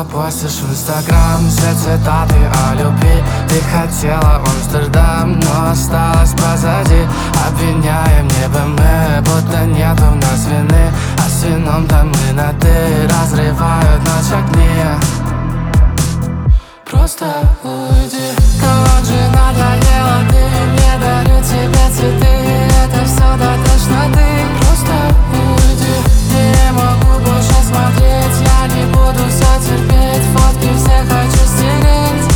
постишь в Инстаграм все цитаты о любви. Ты хотела в Амстердам, но осталась позади. Обвиняем небо мы, будто нету в нас вины, а с вином там мы на «ты». Разрывают ночь огни. Просто уйди. Кого же надоело, ты не дарю тебе цветы. Это все до тошноты. Просто уйди. Не могу больше смотреть, я не буду все терпеть. Фотки все хочу стереть.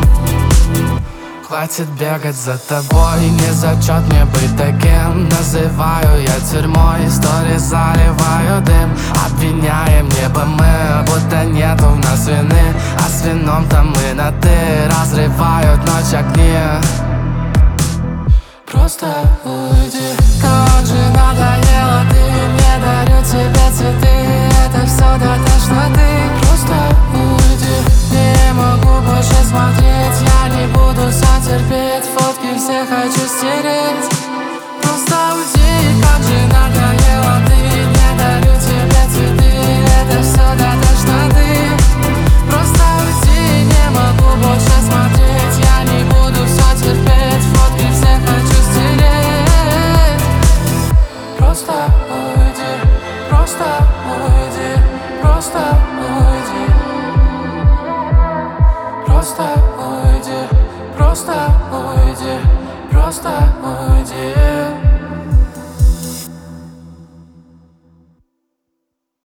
Хватит бегать за тобой, не зачет мне быть таким. Называю я тюрьмой, истории заливаю дым. Обвиняем небо мы, будто нету в нас вины, а с вином там мы на «ты». Разрывают ночь огни. Просто уйди. Кого же надоело, ты не дарю тебе цветы. Это все до тошноты.